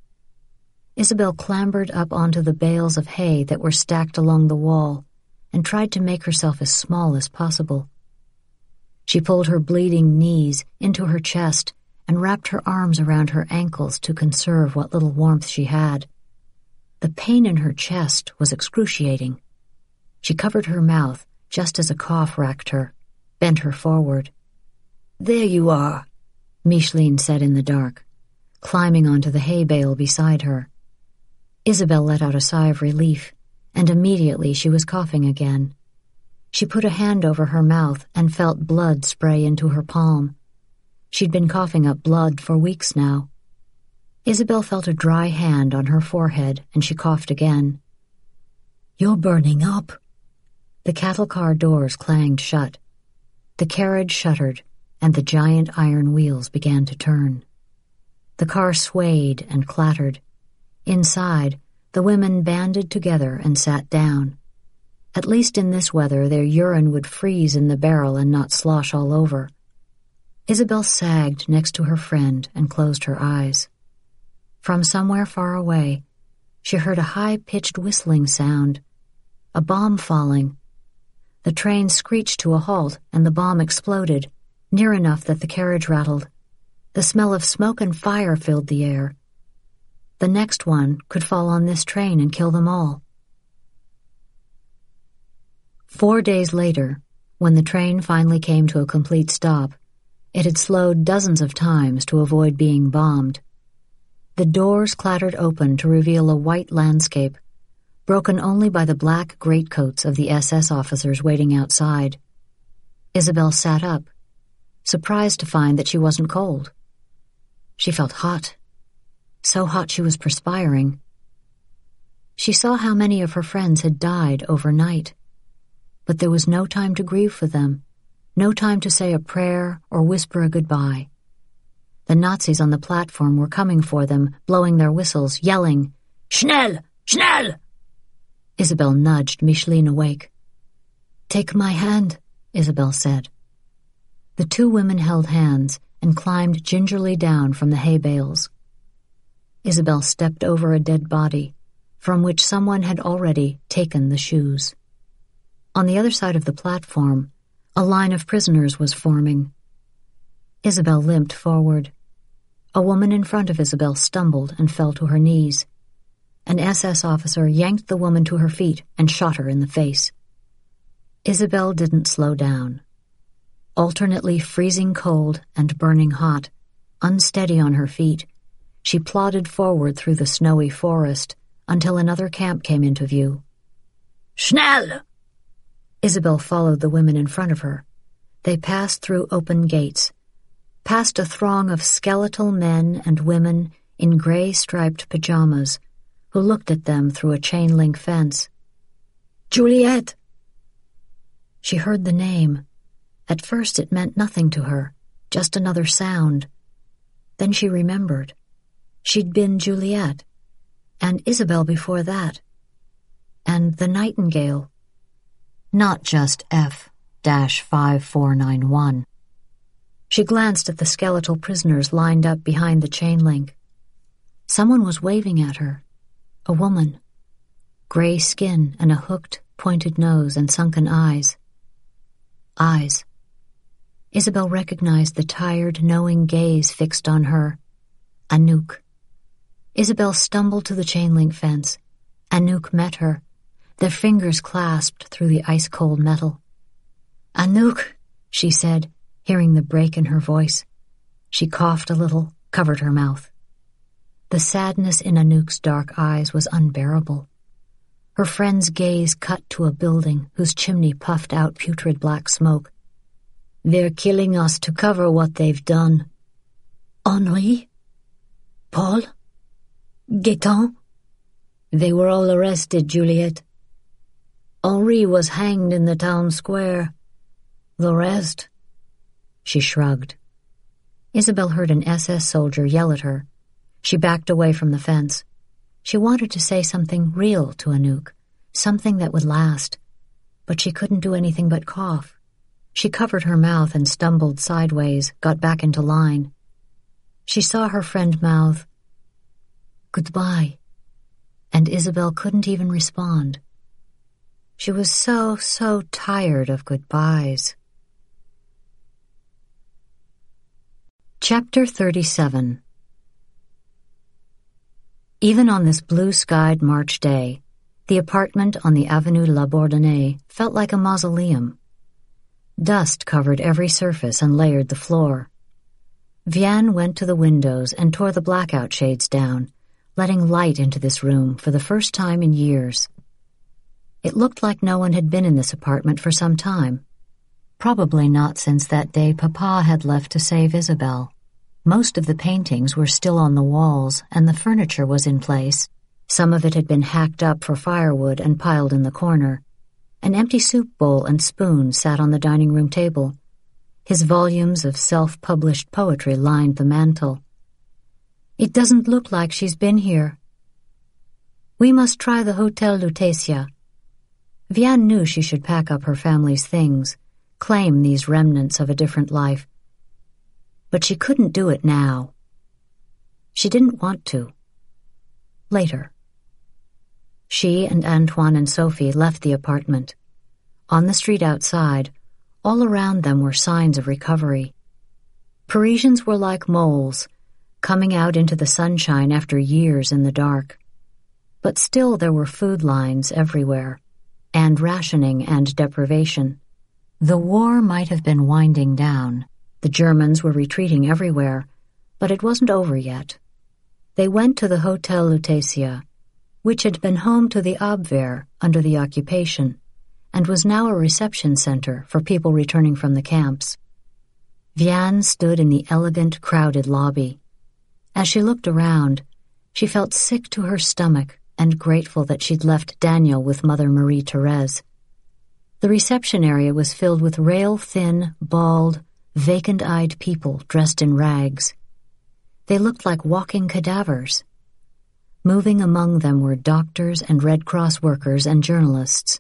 A: Isabel clambered up onto the bales of hay that were stacked along the wall and tried to make herself as small as possible. She pulled her bleeding knees into her chest and wrapped her arms around her ankles to conserve what little warmth she had. The pain in her chest was excruciating. She covered her mouth just as a cough racked her, bent her forward. "There you are," Micheline said in the dark, climbing onto the hay bale beside her. Isabel let out a sigh of relief, and immediately she was coughing again. She put a hand over her mouth and felt blood spray into her palm. She'd been coughing up blood for weeks now. Isabel felt a dry hand on her forehead, and she coughed again. "You're burning up." The cattle car doors clanged shut. The carriage shuttered, and the giant iron wheels began to turn. The car swayed and clattered. Inside, the women banded together and sat down. At least in this weather, their urine would freeze in the barrel and not slosh all over. Isabel sagged next to her friend and closed her eyes. From somewhere far away, she heard a high-pitched whistling sound, a bomb falling. The train screeched to a halt, and the bomb exploded, near enough that the carriage rattled. The smell of smoke and fire filled the air. The next one could fall on this train and kill them all. Four days later, when the train finally came to a complete stop, it had slowed dozens of times to avoid being bombed. The doors clattered open to reveal a white landscape, broken only by the black greatcoats of the S S officers waiting outside. Isabel sat up, surprised to find that she wasn't cold. She felt hot, so hot she was perspiring. She saw how many of her friends had died overnight, but there was no time to grieve for them, no time to say a prayer or whisper a goodbye. The Nazis on the platform were coming for them, blowing their whistles, yelling, "Schnell! Schnell!" Isabel nudged Micheline awake. "Take my hand," Isabel said. The two women held hands and climbed gingerly down from the hay bales. Isabel stepped over a dead body, from which someone had already taken the shoes. On the other side of the platform, a line of prisoners was forming. Isabel limped forward. A woman in front of Isabel stumbled and fell to her knees. An S S officer yanked the woman to her feet and shot her in the face. Isabel didn't slow down. Alternately freezing cold and burning hot, unsteady on her feet, she plodded forward through the snowy forest until another camp came into view. "Schnell!" Isabel followed the women in front of her. They passed through open gates, past a throng of skeletal men and women in gray-striped pajamas who looked at them through a chain-link fence. "Juliet!" She heard the name. At first it meant nothing to her, just another sound. Then she remembered. She'd been Juliet, and Isabel before that, and the Nightingale. Not just F five four nine one. She glanced at the skeletal prisoners lined up behind the chain link. Someone was waving at her. A woman. Gray skin and a hooked, pointed nose and sunken eyes. Eyes. Isabel recognized the tired, knowing gaze fixed on her. Anouk. Isabel stumbled to the chain-link fence. Anouk met her, their fingers clasped through the ice-cold metal. "Anouk," she said, hearing the break in her voice. She coughed a little, covered her mouth. The sadness in Anouk's dark eyes was unbearable. Her friend's gaze cut to a building whose chimney puffed out putrid black smoke. "They're killing us to cover what they've done." "Henri? Paul? Gaetan?" "They were all arrested, Juliet. Henri was hanged in the town square. The rest—" She shrugged. Isabel heard an S S soldier yell at her. She backed away from the fence. She wanted to say something real to Anouk, something that would last, but she couldn't do anything but cough. She covered her mouth and stumbled sideways, got back into line. She saw her friend mouth, "Goodbye," and Isabel couldn't even respond. She was so, so tired of goodbyes. Chapter thirty-seven. Even on this blue-skied March day, the apartment on the Avenue La Bourdonnais felt like a mausoleum. Dust covered every surface and layered the floor. Vianne went to the windows and tore the blackout shades down, letting light into this room for the first time in years. It looked like no one had been in this apartment for some time. Probably not since that day Papa had left to save Isabel. Most of the paintings were still on the walls, and the furniture was in place. Some of it had been hacked up for firewood and piled in the corner. An empty soup bowl and spoon sat on the dining room table. His volumes of self-published poetry lined the mantel. "It doesn't look like she's been here. We must try the Hotel Lutetia." Vianne knew she should pack up her family's things, claim these remnants of a different life. but she couldn't do it now. She didn't want to. Later. She and Antoine and Sophie left the apartment. On the street outside, all around them were signs of recovery. Parisians were like moles, coming out into the sunshine after years in the dark. But still there were food lines everywhere, and rationing and deprivation. The war might have been winding down. The Germans were retreating everywhere, but it wasn't over yet. They went to the Hotel Lutetia, which had been home to the Abwehr under the occupation, and was now a reception center for people returning from the camps. Vianne stood in the elegant, crowded lobby. As she looked around, she felt sick to her stomach and grateful that she'd left Daniel with Mother Marie-Therese. The reception area was filled with rail-thin, bald, vacant-eyed people dressed in rags. They looked like walking cadavers. Moving among them were doctors and Red Cross workers and journalists.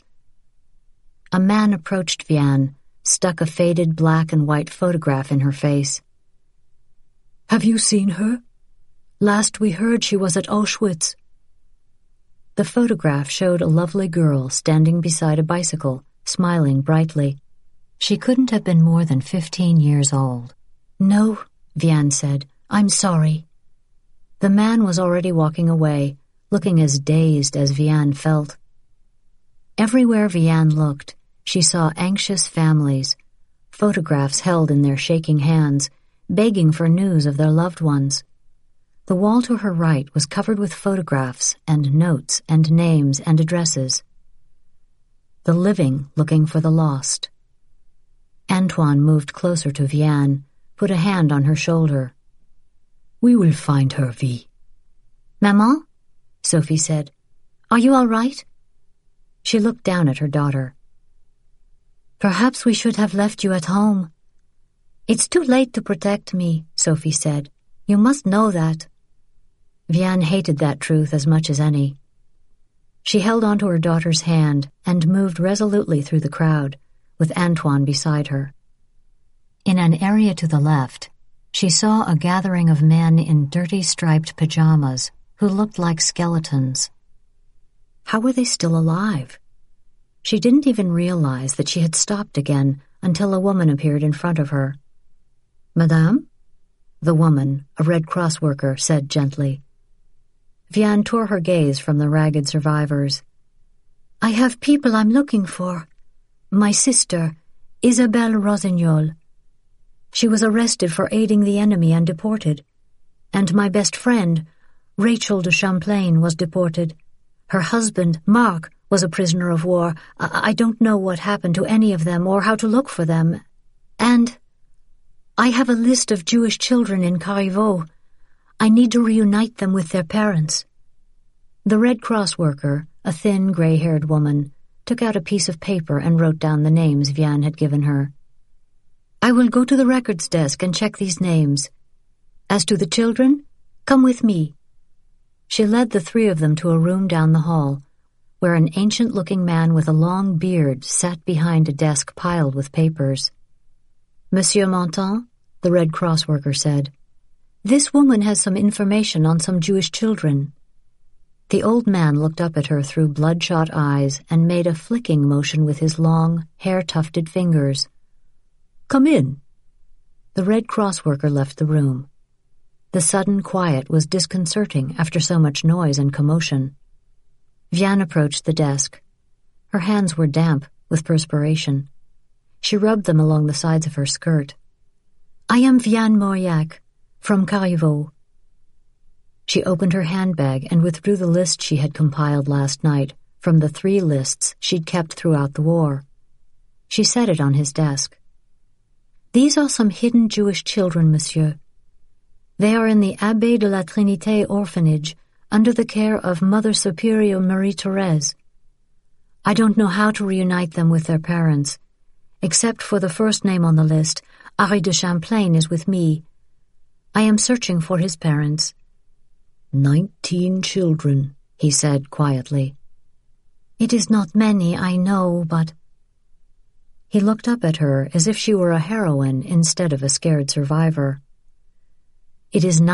A: A man approached Vianne, stuck a faded black and white photograph in her face.
C: "Have you seen her? Last we heard she was at Auschwitz."
A: The photograph showed a lovely girl standing beside a bicycle, smiling brightly. She couldn't have been more than fifteen years old.
B: "No," Vianne said. "I'm sorry."
A: The man was already walking away, looking as dazed as Vianne felt. Everywhere Vianne looked, she saw anxious families, photographs held in their shaking hands, begging for news of their loved ones. The wall to her right was covered with photographs and notes and names and addresses. The living looking for the lost. Antoine moved closer to Vianne, put a hand on her shoulder.
C: "We will find her, Vi."
B: "Maman?"
A: Sophie said.
B: "Are you all right?"
A: She looked down at her daughter.
B: "Perhaps we should have left you at home." "It's too late to protect me," Sophie said. "You must know that."
A: Vianne hated that truth as much as any. She held onto her daughter's hand and moved resolutely through the crowd, with Antoine beside her. In an area to the left, she saw a gathering of men in dirty striped pajamas who looked like skeletons. How were they still alive? She didn't even realize that she had stopped again until a woman appeared in front of her. "Madame?" The woman, a Red Cross worker, said gently. Vianne tore her gaze from the ragged survivors.
B: "I have people I'm looking for. My sister, Isabelle Rossignol. She was arrested for aiding the enemy and deported. And my best friend, Rachel de Champlain, was deported. Her husband, Marc, was a prisoner of war. I, I don't know what happened to any of them or how to look for them. And I have a list of Jewish children in Carriveau. I need to reunite them with their parents." The Red Cross worker, a thin, gray-haired woman, took out a piece of paper and wrote down the names Vianne had given her. "I will go to the records desk and check these names. As to the children, come with me." She led the three of them to a room down the hall, where an ancient-looking man with a long beard sat behind a desk piled with papers. "Monsieur Montan," the Red Cross worker said, "this woman has some information on some Jewish children." The old man looked up at her through bloodshot eyes and made a flicking motion with his long, hair-tufted fingers. "Come in." The Red Cross worker left the room. The sudden quiet was disconcerting after so much noise and commotion. Vianne approached the desk. Her hands were damp with perspiration. She rubbed them along the sides of her skirt. "I am Vianne Mauriac, from Carriveau."
A: She opened her handbag and withdrew the list she had compiled last night from the three lists she'd kept throughout the war. She set it on his desk. "These are some hidden Jewish children, monsieur. They are in the Abbé de la Trinité orphanage under the care of Mother Superior Marie-Therese. I don't know how to reunite them with their parents. Except for the first name on the list, Henri de Champlain is with me. I am searching for his parents."
C: Nineteen children, he said quietly.
B: "It is not many, I know, but—"
A: He looked up at her as if she were a heroine instead of a scared survivor. It is